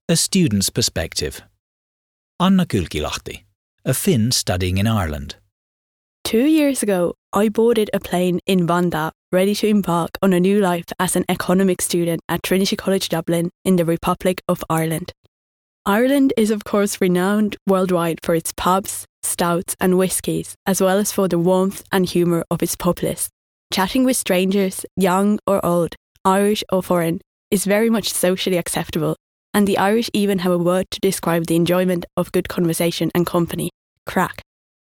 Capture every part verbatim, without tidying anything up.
A student's perspective. Anna Kylkilahti, a Finn studying in Ireland. Two years ago, I boarded a plane in Vanda, ready to embark on a new life as an economics student at Trinity College Dublin in the Republic of Ireland. Ireland is of course renowned worldwide for its pubs, stouts and whiskies, as well as for the warmth and humour of its populace. Chatting with strangers, young or old, Irish or foreign, is very much socially acceptable, and the Irish even have a word to describe the enjoyment of good conversation and company: crack.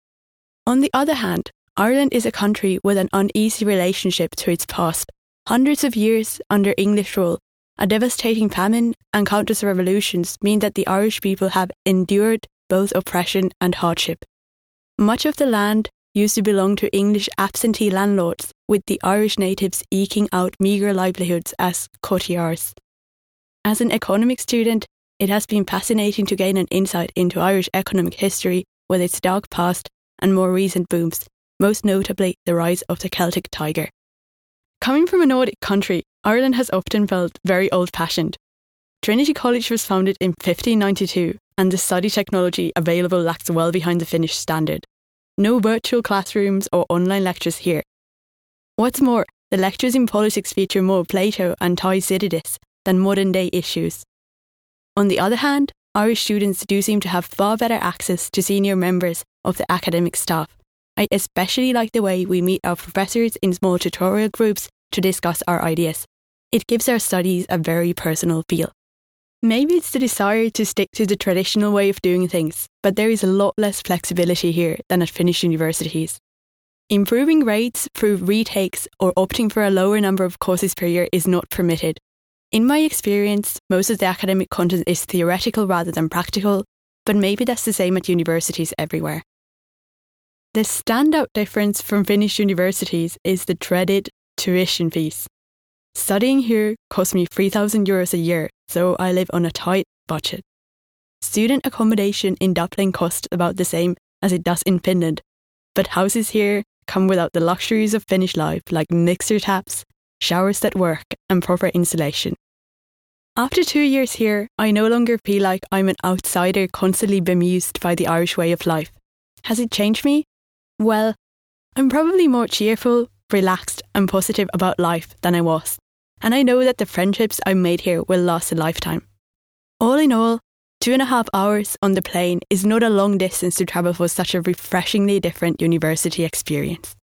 On the other hand, Ireland is a country with an uneasy relationship to its past. Hundreds of years under English rule, a devastating famine and countless revolutions mean that the Irish people have endured both oppression and hardship. Much of the land used to belong to English absentee landlords, with the Irish natives eking out meagre livelihoods as cottiars. As an economics student, it has been fascinating to gain an insight into Irish economic history with its dark past and more recent booms, most notably the rise of the Celtic Tiger. Coming from a Nordic country, Ireland has often felt very old-fashioned. Trinity College was founded in fifteen ninety-two, and the study technology available lags well behind the Finnish standard. No virtual classrooms or online lectures here. What's more, the lectures in politics feature more Plato and Thucydides than modern-day issues. On the other hand, Irish students do seem to have far better access to senior members of the academic staff. I especially like the way we meet our professors in small tutorial groups to discuss our ideas. It gives our studies a very personal feel. Maybe it's the desire to stick to the traditional way of doing things, but there is a lot less flexibility here than at Finnish universities. Improving grades through retakes or opting for a lower number of courses per year is not permitted. In my experience, most of the academic content is theoretical rather than practical, but maybe that's the same at universities everywhere. The standout difference from Finnish universities is the dreaded tuition fees. Studying here costs me three thousand euros a year, so I live on a tight budget. Student accommodation in Dublin costs about the same as it does in Finland, but houses here come without the luxuries of Finnish life, like mixer taps, showers that work, and proper insulation. After two years here, I no longer feel like I'm an outsider constantly bemused by the Irish way of life. Has it changed me? Well, I'm probably more cheerful, relaxed and positive about life than I was, and I know that the friendships I made here will last a lifetime. All in all, two and a half hours on the plane is not a long distance to travel for such a refreshingly different university experience.